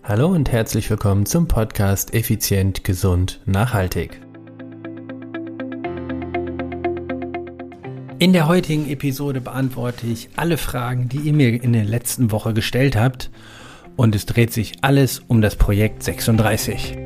Hallo und herzlich willkommen zum Podcast Effizient, Gesund, Nachhaltig. In der heutigen Episode beantworte ich alle Fragen, die ihr mir in der letzten Woche gestellt habt, und es dreht sich alles um das Projekt 36.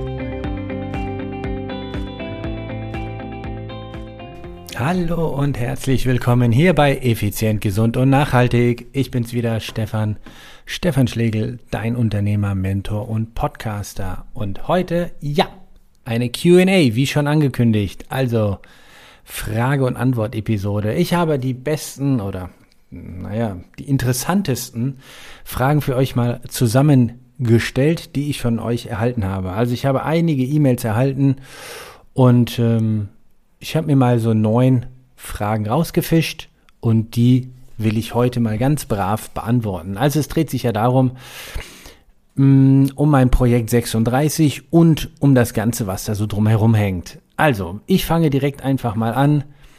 Hallo und herzlich willkommen hier bei Effizient, Gesund und Nachhaltig. Ich bin's wieder, Stefan Schlegel, dein Unternehmer, Mentor und Podcaster. Und heute, eine Q&A, wie schon angekündigt, also Frage- und Antwort-Episode. Ich habe die besten die interessantesten Fragen für euch mal zusammengestellt, die ich von euch erhalten habe. Also ich habe einige E-Mails erhalten und ich habe mir mal so 9 Fragen rausgefischt und die will ich heute mal ganz brav beantworten. Also es dreht sich ja darum, um mein Projekt 36 und um das Ganze, was da so drumherum hängt. Also, ich fange direkt einfach mal an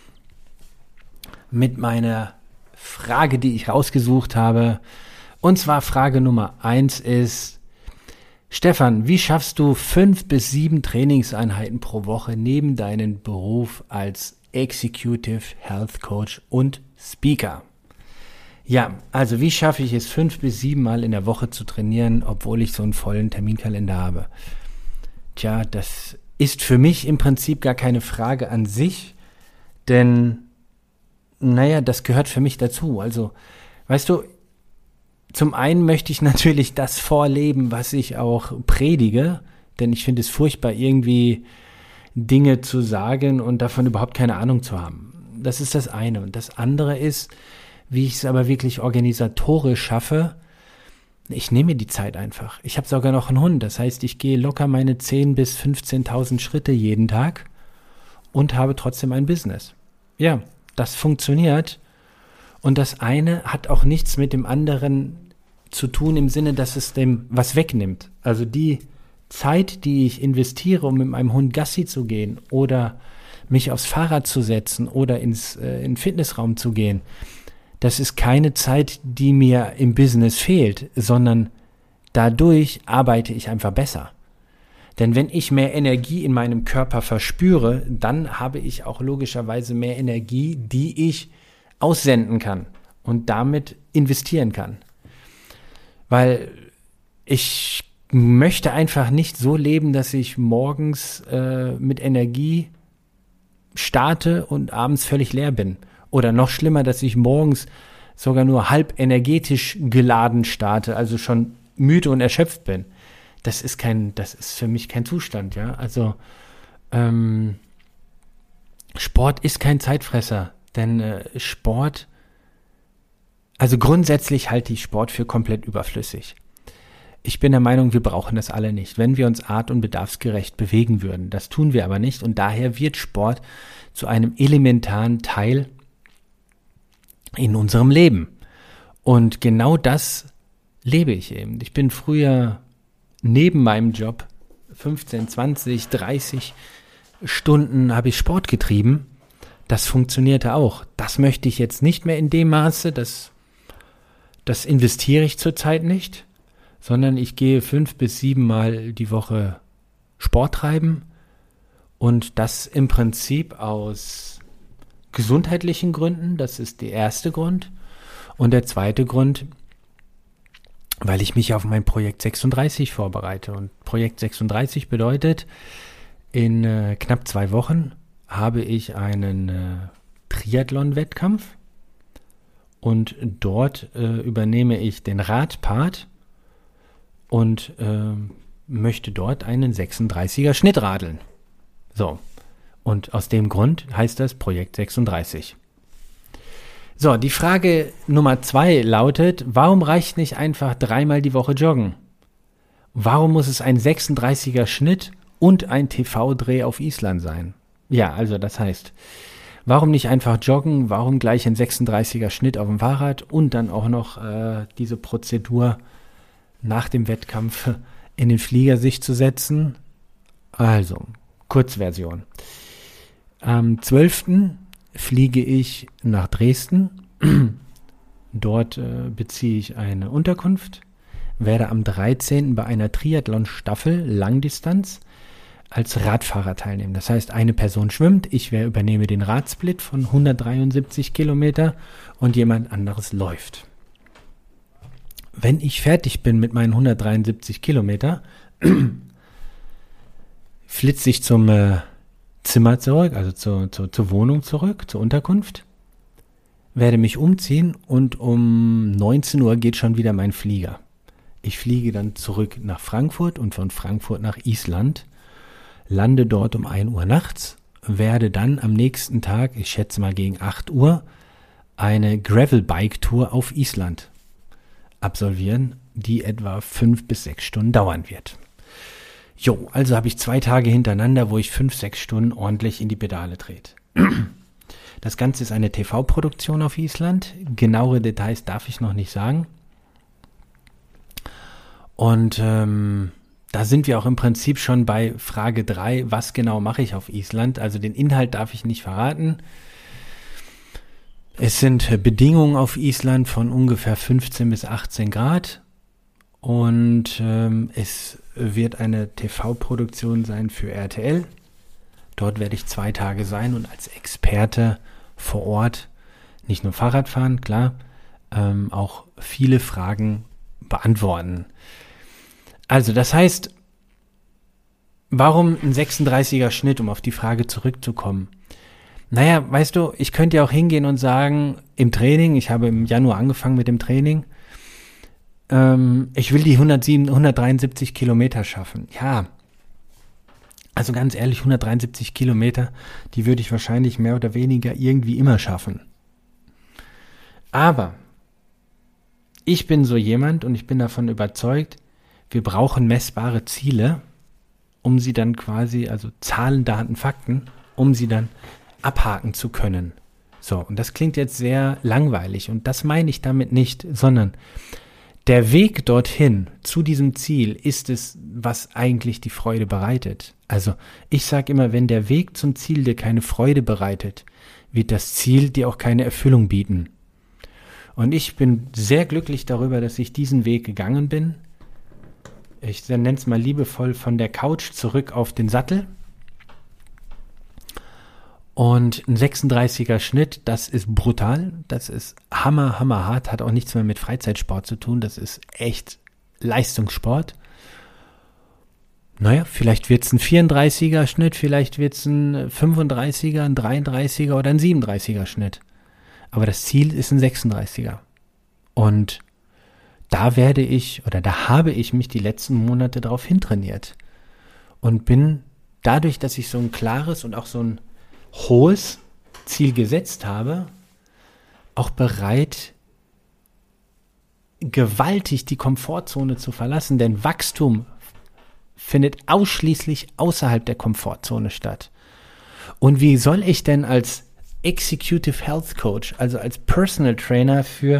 mit meiner Frage, die ich rausgesucht habe. Und zwar Frage Nummer 1 ist: Stefan, wie schaffst du 5 bis 7 Trainingseinheiten pro Woche neben deinem Beruf als Executive Health Coach und Speaker? Ja, also wie schaffe ich es, 5 bis 7 Mal in der Woche zu trainieren, obwohl ich so einen vollen Terminkalender habe? Tja, das ist für mich im Prinzip gar keine Frage an sich, denn, das gehört für mich dazu. Also, weißt du, zum einen möchte ich natürlich das vorleben, was ich auch predige, denn ich finde es furchtbar, irgendwie Dinge zu sagen und davon überhaupt keine Ahnung zu haben. Das ist das eine. Und das andere ist, wie ich es aber wirklich organisatorisch schaffe. Ich nehme mir die Zeit einfach. Ich habe sogar noch einen Hund. Das heißt, ich gehe locker meine 10.000 bis 15.000 Schritte jeden Tag und habe trotzdem ein Business. Ja, das funktioniert. Und das eine hat auch nichts mit dem anderen zu tun, im Sinne, dass es dem was wegnimmt. Also die Zeit, die ich investiere, um mit meinem Hund Gassi zu gehen oder mich aufs Fahrrad zu setzen oder in den Fitnessraum zu gehen, das ist keine Zeit, die mir im Business fehlt, sondern dadurch arbeite ich einfach besser. Denn wenn ich mehr Energie in meinem Körper verspüre, dann habe ich auch logischerweise mehr Energie, die ich aussenden kann und damit investieren kann. Weil ich möchte einfach nicht so leben, dass ich morgens mit Energie starte und abends völlig leer bin. Oder noch schlimmer, dass ich morgens sogar nur halb energetisch geladen starte, also schon müde und erschöpft bin. Das ist für mich kein Zustand, ja. Also Sport ist kein Zeitfresser, denn grundsätzlich halte ich Sport für komplett überflüssig. Ich bin der Meinung, wir brauchen das alle nicht, wenn wir uns art- und bedarfsgerecht bewegen würden. Das tun wir aber nicht und daher wird Sport zu einem elementaren Teil in unserem Leben. Und genau das lebe ich eben. Ich bin früher neben meinem Job 15, 20, 30 Stunden habe ich Sport getrieben. Das funktionierte auch. Das möchte ich jetzt nicht mehr in dem Maße, das investiere ich zurzeit nicht, sondern ich gehe 5 bis 7 Mal die Woche Sport treiben und das im Prinzip aus gesundheitlichen Gründen, das ist der erste Grund. Und der zweite Grund, weil ich mich auf mein Projekt 36 vorbereite. Und Projekt 36 bedeutet, in knapp 2 Wochen habe ich einen Triathlon-Wettkampf und dort übernehme ich den Radpart und möchte dort einen 36er Schnitt radeln. So. Und aus dem Grund heißt das Projekt 36. So, die Frage Nummer 2 lautet: Warum reicht nicht einfach 3-mal die Woche joggen? Warum muss es ein 36er Schnitt und ein TV-Dreh auf Island sein? Ja, also das heißt, warum nicht einfach joggen? Warum gleich ein 36er Schnitt auf dem Fahrrad und dann auch noch diese Prozedur nach dem Wettkampf in den Flieger sich zu setzen? Also, Kurzversion. Am 12. fliege ich nach Dresden. Dort beziehe ich eine Unterkunft. werde am 13. bei einer Triathlon-Staffel Langdistanz als Radfahrer teilnehmen. Das heißt, eine Person schwimmt, ich übernehme den Radsplit von 173 Kilometer und jemand anderes läuft. Wenn ich fertig bin mit meinen 173 Kilometer, flitze ich zum Zimmer zurück, also zur Wohnung zurück, zur Unterkunft, werde mich umziehen und um 19 Uhr geht schon wieder mein Flieger. Ich fliege dann zurück nach Frankfurt und von Frankfurt nach Island, lande dort um 1 Uhr nachts, werde dann am nächsten Tag, ich schätze mal gegen 8 Uhr, eine Gravel-Bike-Tour auf Island absolvieren, die etwa 5 bis 6 Stunden dauern wird. Jo, also habe ich 2 Tage hintereinander, wo ich 5, 6 Stunden ordentlich in die Pedale trete. Das Ganze ist eine TV-Produktion auf Island. Genauere Details darf ich noch nicht sagen. Und da sind wir auch im Prinzip schon bei Frage 3, was genau mache ich auf Island? Also den Inhalt darf ich nicht verraten. Es sind Bedingungen auf Island von ungefähr 15 bis 18 Grad und es wird eine TV-Produktion sein für RTL. Dort werde ich 2 Tage sein und als Experte vor Ort nicht nur Fahrrad fahren, klar, auch viele Fragen beantworten. Also das heißt, warum ein 36er Schnitt, um auf die Frage zurückzukommen? Naja, weißt du, ich könnte ja auch hingehen und sagen, im Training, ich habe im Januar angefangen mit dem Training, ich will die 173 Kilometer schaffen. Ja, also ganz ehrlich, 173 Kilometer, die würde ich wahrscheinlich mehr oder weniger irgendwie immer schaffen. Aber ich bin so jemand und ich bin davon überzeugt, wir brauchen messbare Ziele, um sie dann quasi, also Zahlen, Daten, Fakten, um sie dann abhaken zu können. So, und das klingt jetzt sehr langweilig und das meine ich damit nicht, sondern der Weg dorthin zu diesem Ziel ist es, was eigentlich die Freude bereitet. Also ich sage immer, wenn der Weg zum Ziel dir keine Freude bereitet, wird das Ziel dir auch keine Erfüllung bieten. Und ich bin sehr glücklich darüber, dass ich diesen Weg gegangen bin. Ich nenne es mal liebevoll von der Couch zurück auf den Sattel. Und ein 36er Schnitt, das ist brutal, das ist hammerhart, hat auch nichts mehr mit Freizeitsport zu tun, das ist echt Leistungssport. Naja, vielleicht wird es ein 34er Schnitt, vielleicht wird es ein 35er, ein 33er oder ein 37er Schnitt. Aber das Ziel ist ein 36er. Und da habe ich mich die letzten Monate darauf hintrainiert. Und bin dadurch, dass ich so ein klares und auch so ein hohes Ziel gesetzt habe, auch bereit, gewaltig die Komfortzone zu verlassen, denn Wachstum findet ausschließlich außerhalb der Komfortzone statt. Und wie soll ich denn als Executive Health Coach, also als Personal Trainer für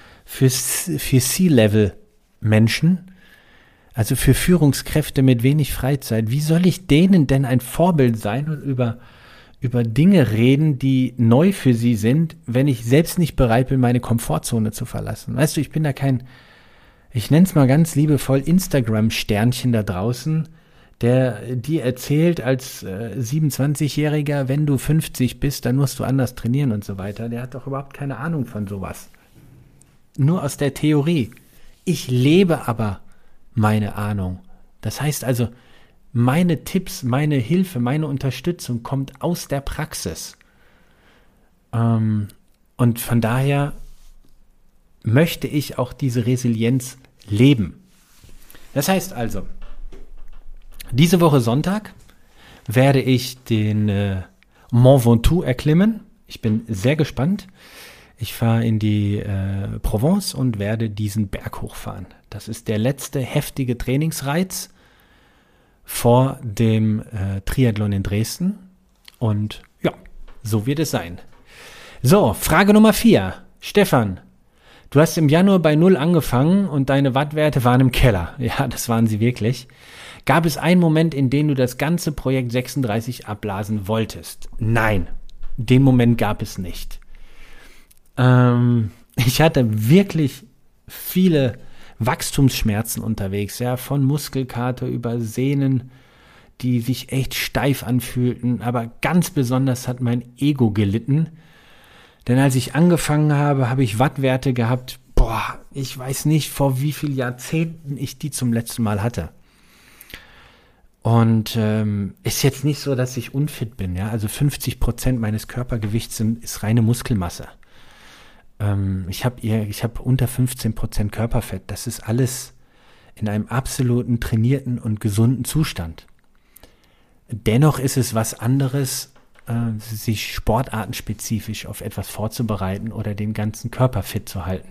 C-Level Menschen, also für Führungskräfte mit wenig Freizeit, wie soll ich denen denn ein Vorbild sein und über Dinge reden, die neu für sie sind, wenn ich selbst nicht bereit bin, meine Komfortzone zu verlassen? Weißt du, ich bin da kein, ich nenne es mal ganz liebevoll, Instagram-Sternchen da draußen, der dir erzählt als 27-Jähriger, wenn du 50 bist, dann musst du anders trainieren und so weiter. Der hat doch überhaupt keine Ahnung von sowas. Nur aus der Theorie. Ich lebe aber meine Ahnung. Das heißt also, meine Tipps, meine Hilfe, meine Unterstützung kommt aus der Praxis. Und von daher möchte ich auch diese Resilienz leben. Das heißt also, diese Woche Sonntag werde ich den Mont Ventoux erklimmen. Ich bin sehr gespannt. Ich fahre in die Provence und werde diesen Berg hochfahren. Das ist der letzte heftige Trainingsreiz vor dem Triathlon in Dresden. Und ja, so wird es sein. So, Frage Nummer 4. Stefan, du hast im Januar bei 0 angefangen und deine Wattwerte waren im Keller. Ja, das waren sie wirklich. Gab es einen Moment, in dem du das ganze Projekt 36 abblasen wolltest? Nein, den Moment gab es nicht. Ich hatte wirklich viele Wachstumsschmerzen unterwegs, ja, von Muskelkater über Sehnen, die sich echt steif anfühlten, aber ganz besonders hat mein Ego gelitten, denn als ich angefangen habe, habe ich Wattwerte gehabt, ich weiß nicht, vor wie vielen Jahrzehnten ich die zum letzten Mal hatte. Und ist jetzt nicht so, dass ich unfit bin, ja, also 50% meines Körpergewichts ist reine Muskelmasse. Ich habe unter 15% Körperfett, das ist alles in einem absoluten trainierten und gesunden Zustand. Dennoch ist es was anderes, sich sportartenspezifisch auf etwas vorzubereiten oder den ganzen Körper fit zu halten.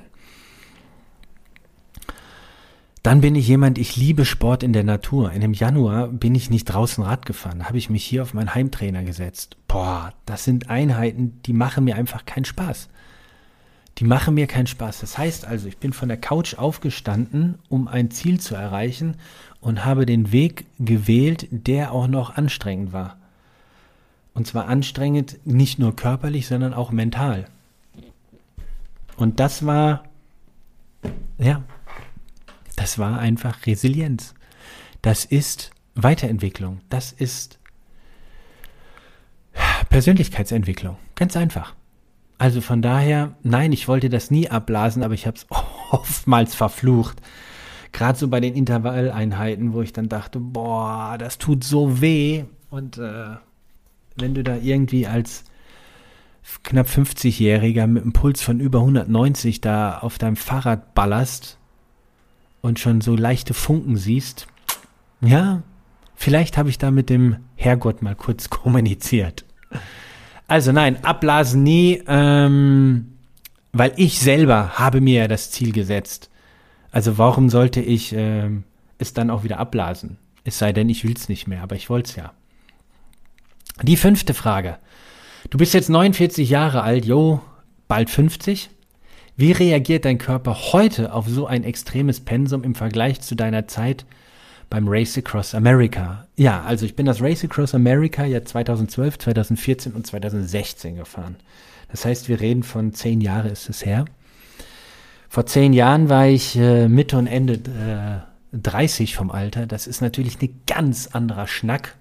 Dann bin ich jemand, ich liebe Sport in der Natur. In dem Januar bin ich nicht draußen Rad gefahren, habe ich mich hier auf meinen Heimtrainer gesetzt. Das sind Einheiten, die machen mir einfach keinen Spaß. Die machen mir keinen Spaß. Das heißt also, ich bin von der Couch aufgestanden, um ein Ziel zu erreichen und habe den Weg gewählt, der auch noch anstrengend war. Und zwar anstrengend nicht nur körperlich, sondern auch mental. Und das war einfach Resilienz. Das ist Weiterentwicklung. Das ist Persönlichkeitsentwicklung. Ganz einfach. Also von daher, nein, ich wollte das nie abblasen, aber ich habe es oftmals verflucht. Gerade so bei den Intervalleinheiten, wo ich dann dachte, das tut so weh. Und wenn du da irgendwie als knapp 50-Jähriger mit einem Puls von über 190 da auf deinem Fahrrad ballerst und schon so leichte Funken siehst, ja, vielleicht habe ich da mit dem Herrgott mal kurz kommuniziert. Also nein, abblasen nie, weil ich selber habe mir ja das Ziel gesetzt. Also warum sollte ich es dann auch wieder abblasen? Es sei denn, ich will es nicht mehr, aber ich wollte es ja. Die 5. Frage. Du bist jetzt 49 Jahre alt, bald 50. Wie reagiert dein Körper heute auf so ein extremes Pensum im Vergleich zu deiner Zeit beim Race Across America? Ja, also ich bin das Race Across America ja 2012, 2014 und 2016 gefahren. Das heißt, wir reden von 10 Jahre ist es her. Vor 10 Jahren war ich Mitte und Ende 30 vom Alter. Das ist natürlich ein ganz anderer Schnack.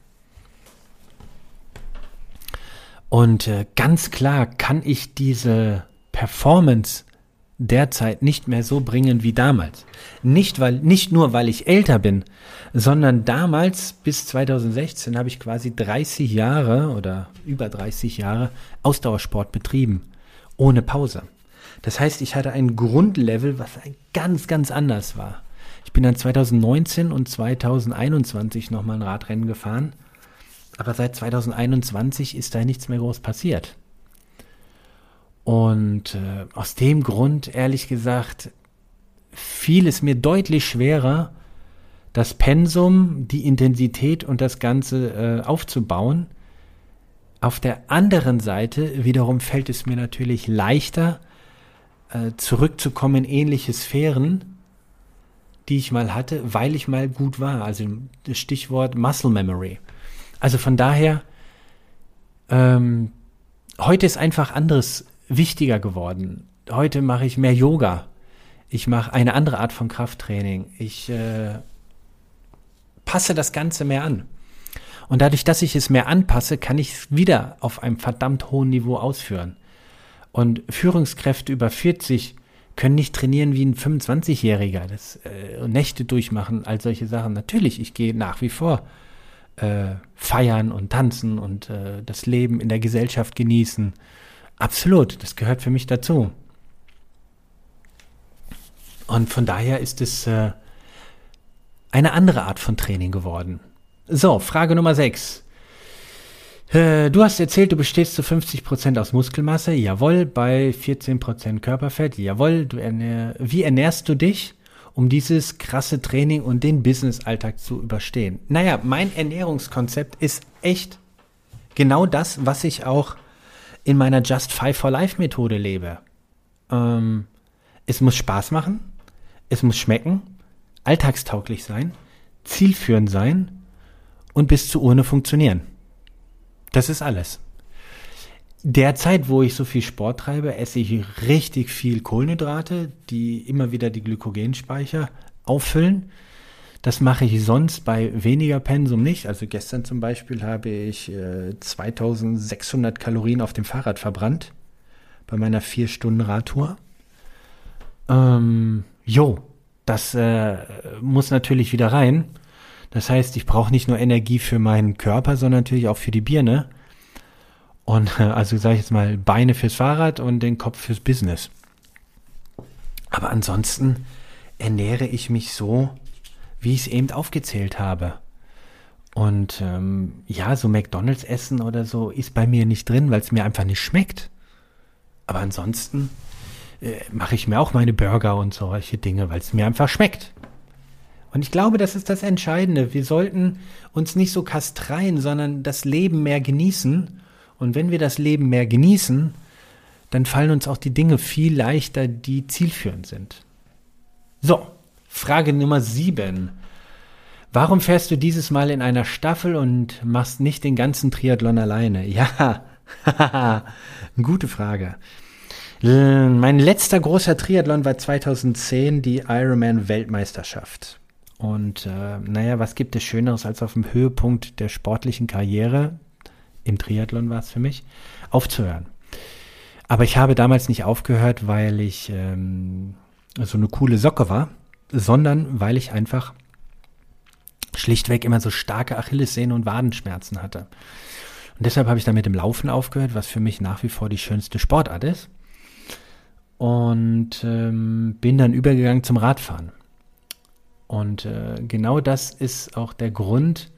Und ganz klar kann ich diese Performance derzeit nicht mehr so bringen wie damals. Nicht nur, weil ich älter bin, sondern damals bis 2016 habe ich quasi 30 Jahre oder über 30 Jahre Ausdauersport betrieben, ohne Pause. Das heißt, ich hatte ein Grundlevel, was ganz, ganz anders war. Ich bin dann 2019 und 2021 nochmal ein Radrennen gefahren, aber seit 2021 ist da nichts mehr groß passiert. Und aus dem Grund, ehrlich gesagt, fiel es mir deutlich schwerer, das Pensum, die Intensität und das Ganze aufzubauen. Auf der anderen Seite wiederum fällt es mir natürlich leichter, zurückzukommen in ähnliche Sphären, die ich mal hatte, weil ich mal gut war. Also das Stichwort Muscle Memory. Also von daher, heute ist einfach anderes wichtiger geworden. Heute mache ich mehr Yoga. Ich mache eine andere Art von Krafttraining. Ich passe das Ganze mehr an. Und dadurch, dass ich es mehr anpasse, kann ich es wieder auf einem verdammt hohen Niveau ausführen. Und Führungskräfte über 40 können nicht trainieren wie ein 25-Jähriger. Nächte durchmachen, all solche Sachen. Natürlich, ich gehe nach wie vor feiern und tanzen und das Leben in der Gesellschaft genießen. Absolut, das gehört für mich dazu. Und von daher ist es eine andere Art von Training geworden. So, Frage Nummer 6. Du hast erzählt, du bestehst zu 50% aus Muskelmasse. Jawohl, bei 14% Körperfett. Jawohl, wie ernährst du dich, um dieses krasse Training und den Business-Alltag zu überstehen? Naja, mein Ernährungskonzept ist echt genau das, was ich auch in meiner Just 5 for Life Methode lebe. Es muss Spaß machen, es muss schmecken, alltagstauglich sein, zielführend sein und bis zur Urne funktionieren. Das ist alles. derzeit, wo ich so viel Sport treibe, esse ich richtig viel Kohlenhydrate, die immer wieder die Glykogenspeicher auffüllen. Das mache ich sonst bei weniger Pensum nicht. Also gestern zum Beispiel habe ich 2600 Kalorien auf dem Fahrrad verbrannt bei meiner 4-Stunden-Radtour. Das muss natürlich wieder rein. Das heißt, ich brauche nicht nur Energie für meinen Körper, sondern natürlich auch für die Birne. Und also sage ich jetzt mal Beine fürs Fahrrad und den Kopf fürs Business. Aber ansonsten ernähre ich mich so, wie ich es eben aufgezählt habe. Und so McDonald's essen oder so ist bei mir nicht drin, weil es mir einfach nicht schmeckt. Aber ansonsten mache ich mir auch meine Burger und solche Dinge, weil es mir einfach schmeckt. Und ich glaube, das ist das Entscheidende. Wir sollten uns nicht so kastreien, sondern das Leben mehr genießen. Und wenn wir das Leben mehr genießen, dann fallen uns auch die Dinge viel leichter, die zielführend sind. So, Frage Nummer 7. Warum fährst du dieses Mal in einer Staffel und machst nicht den ganzen Triathlon alleine? Ja, gute Frage. Mein letzter großer Triathlon war 2010 die Ironman-Weltmeisterschaft. Und was gibt es Schöneres, als auf dem Höhepunkt der sportlichen Karriere, im Triathlon war es für mich, aufzuhören. Aber ich habe damals nicht aufgehört, weil ich so eine coole Socke war, sondern weil ich einfach schlichtweg immer so starke Achillessehnen- und Wadenschmerzen hatte. Und deshalb habe ich dann mit dem Laufen aufgehört, was für mich nach wie vor die schönste Sportart ist. Und bin dann übergegangen zum Radfahren. Und genau das ist auch der Grund,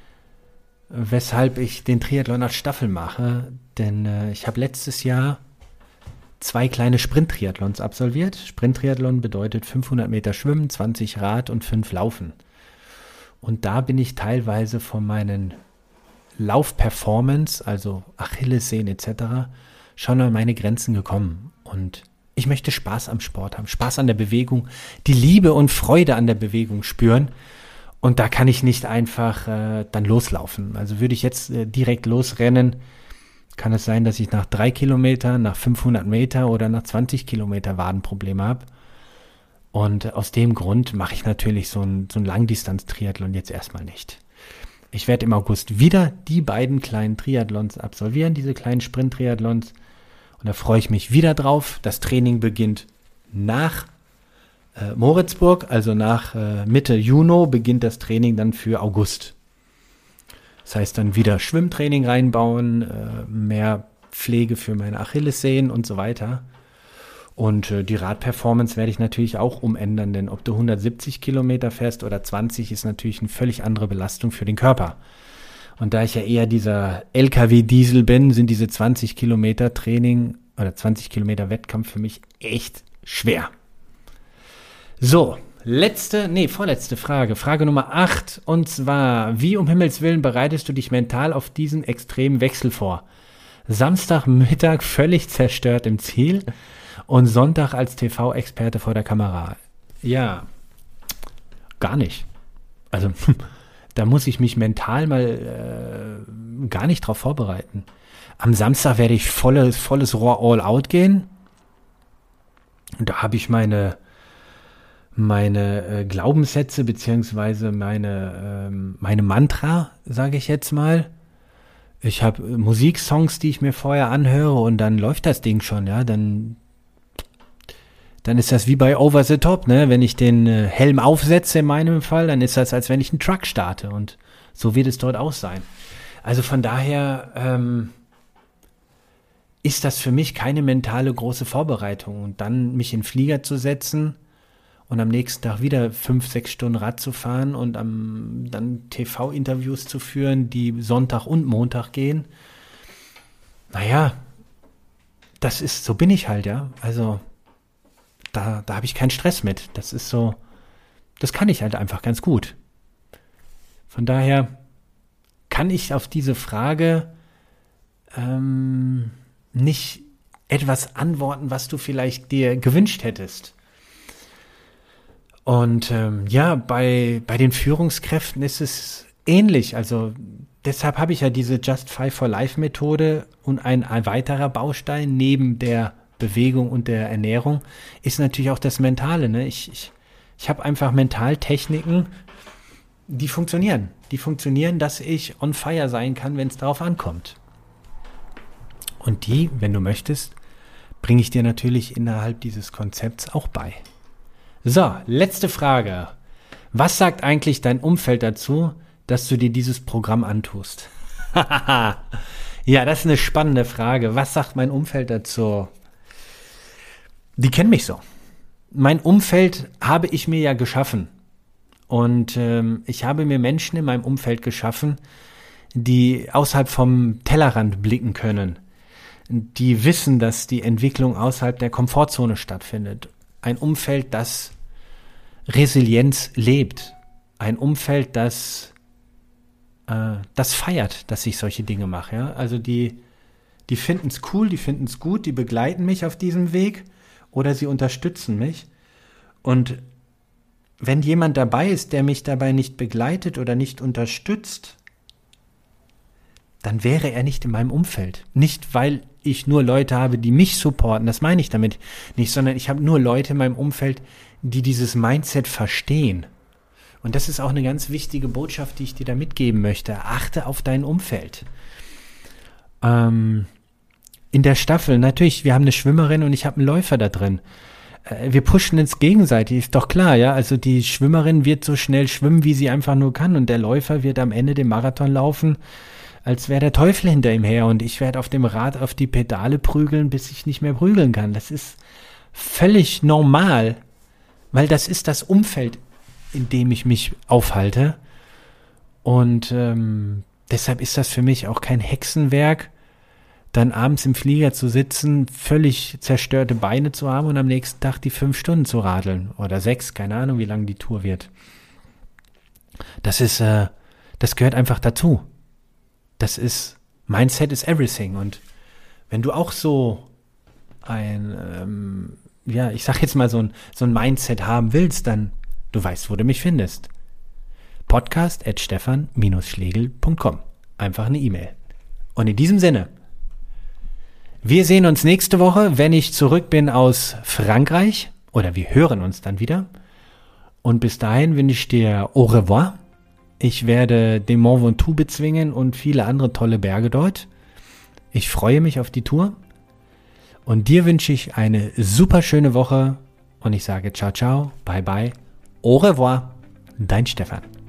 weshalb ich den Triathlon als Staffel mache. Denn ich habe letztes Jahr 2 kleine Sprint-Triathlons absolviert. Sprint-Triathlon bedeutet 500 Meter Schwimmen, 20 Rad und 5 Laufen. Und da bin ich teilweise von meinen Laufperformance, also Achillessehnen etc., schon an meine Grenzen gekommen. Und ich möchte Spaß am Sport haben, Spaß an der Bewegung, die Liebe und Freude an der Bewegung spüren. Und da kann ich nicht einfach dann loslaufen. Also würde ich jetzt direkt losrennen, kann es sein, dass ich nach 3 Kilometern, nach 500 Meter oder nach 20 Kilometer Wadenprobleme habe. Und aus dem Grund mache ich natürlich so ein Langdistanz-Triathlon jetzt erstmal nicht. Ich werde im August wieder die beiden kleinen Triathlons absolvieren, diese kleinen Sprint-Triathlons. Und da freue ich mich wieder drauf. Das Training beginnt nach Moritzburg, also nach Mitte Juni beginnt das Training dann für August. Das heißt dann wieder Schwimmtraining reinbauen, mehr Pflege für meine Achillessehnen und so weiter. Und die Radperformance werde ich natürlich auch umändern, denn ob du 170 Kilometer fährst oder 20, ist natürlich eine völlig andere Belastung für den Körper. Und da ich ja eher dieser LKW-Diesel bin, sind diese 20 Kilometer Training oder 20 Kilometer Wettkampf für mich echt schwer. So, vorletzte Frage. Frage Nummer 8. Und zwar, wie um Himmels Willen bereitest du dich mental auf diesen extremen Wechsel vor? Samstagmittag völlig zerstört im Ziel und Sonntag als TV-Experte vor der Kamera. Ja, gar nicht. Also, da muss ich mich mental mal gar nicht drauf vorbereiten. Am Samstag werde ich volles Rohr all out gehen. Und da habe ich meine Glaubenssätze beziehungsweise meine Mantra, sage ich jetzt mal. Ich habe Musiksongs, die ich mir vorher anhöre und dann läuft das Ding schon, ja. Dann ist das wie bei Over the Top, ne? Wenn ich den Helm aufsetze in meinem Fall, dann ist das, als wenn ich einen Truck starte und so wird es dort auch sein. Also von daher ist das für mich keine mentale große Vorbereitung und dann mich in den Flieger zu setzen und am nächsten Tag wieder 5-6 Stunden Rad zu fahren und dann TV-Interviews zu führen, die Sonntag und Montag gehen. Naja, so bin ich halt, ja. Also da habe ich keinen Stress mit. Das ist so, das kann ich halt einfach ganz gut. Von daher kann ich auf diese Frage nicht etwas antworten, was du vielleicht dir gewünscht hättest. Und bei den Führungskräften ist es ähnlich. Also deshalb habe ich ja diese Just Five for Life Methode und ein weiterer Baustein neben der Bewegung und der Ernährung ist natürlich auch das Mentale. Ne? Ich habe einfach Mentaltechniken, die funktionieren. Die funktionieren, dass ich on fire sein kann, wenn es darauf ankommt. Und die, wenn du möchtest, bringe ich dir natürlich innerhalb dieses Konzepts auch bei. So, letzte Frage. Was sagt eigentlich dein Umfeld dazu, dass du dir dieses Programm antust? Ja, das ist eine spannende Frage. Was sagt mein Umfeld dazu? Die kennen mich so. Mein Umfeld habe ich mir ja geschaffen. Und ich habe mir Menschen in meinem Umfeld geschaffen, die außerhalb vom Tellerrand blicken können. Die wissen, dass die Entwicklung außerhalb der Komfortzone stattfindet. Ein Umfeld, das Resilienz lebt. Ein Umfeld, das feiert, dass ich solche Dinge mache. Ja? Also die finden es cool, die finden es gut, die begleiten mich auf diesem Weg oder sie unterstützen mich. Und wenn jemand dabei ist, der mich dabei nicht begleitet oder nicht unterstützt, dann wäre er nicht in meinem Umfeld. Nicht, weil ich nur Leute habe, die mich supporten, das meine ich damit nicht, sondern ich habe nur Leute in meinem Umfeld, die dieses Mindset verstehen. Und das ist auch eine ganz wichtige Botschaft, die ich dir da mitgeben möchte. Achte auf dein Umfeld. In der Staffel, natürlich, wir haben eine Schwimmerin und ich habe einen Läufer da drin. Wir pushen uns gegenseitig, ist doch klar, ja. Also die Schwimmerin wird so schnell schwimmen, wie sie einfach nur kann. Und der Läufer wird am Ende den Marathon laufen, als wäre der Teufel hinter ihm her. Und ich werde auf dem Rad auf die Pedale prügeln, bis ich nicht mehr prügeln kann. Das ist völlig normal, weil das ist das Umfeld, in dem ich mich aufhalte. Und deshalb ist das für mich auch kein Hexenwerk, dann abends im Flieger zu sitzen, völlig zerstörte Beine zu haben und am nächsten Tag die 5 Stunden zu radeln. Oder 6, keine Ahnung, wie lang die Tour wird. Das gehört einfach dazu. Mindset is everything. Und wenn du auch so ich sag jetzt mal so ein Mindset haben willst, dann du weißt, wo du mich findest. podcast@stefan-schlegel.com. Einfach eine E-Mail. Und in diesem Sinne, wir sehen uns nächste Woche, wenn ich zurück bin aus Frankreich. Oder wir hören uns dann wieder. Und bis dahin wünsche ich dir au revoir. Ich werde den Mont Ventoux bezwingen und viele andere tolle Berge dort. Ich freue mich auf die Tour. Und dir wünsche ich eine super schöne Woche. Und ich sage ciao, ciao, bye, bye, au revoir, dein Stefan.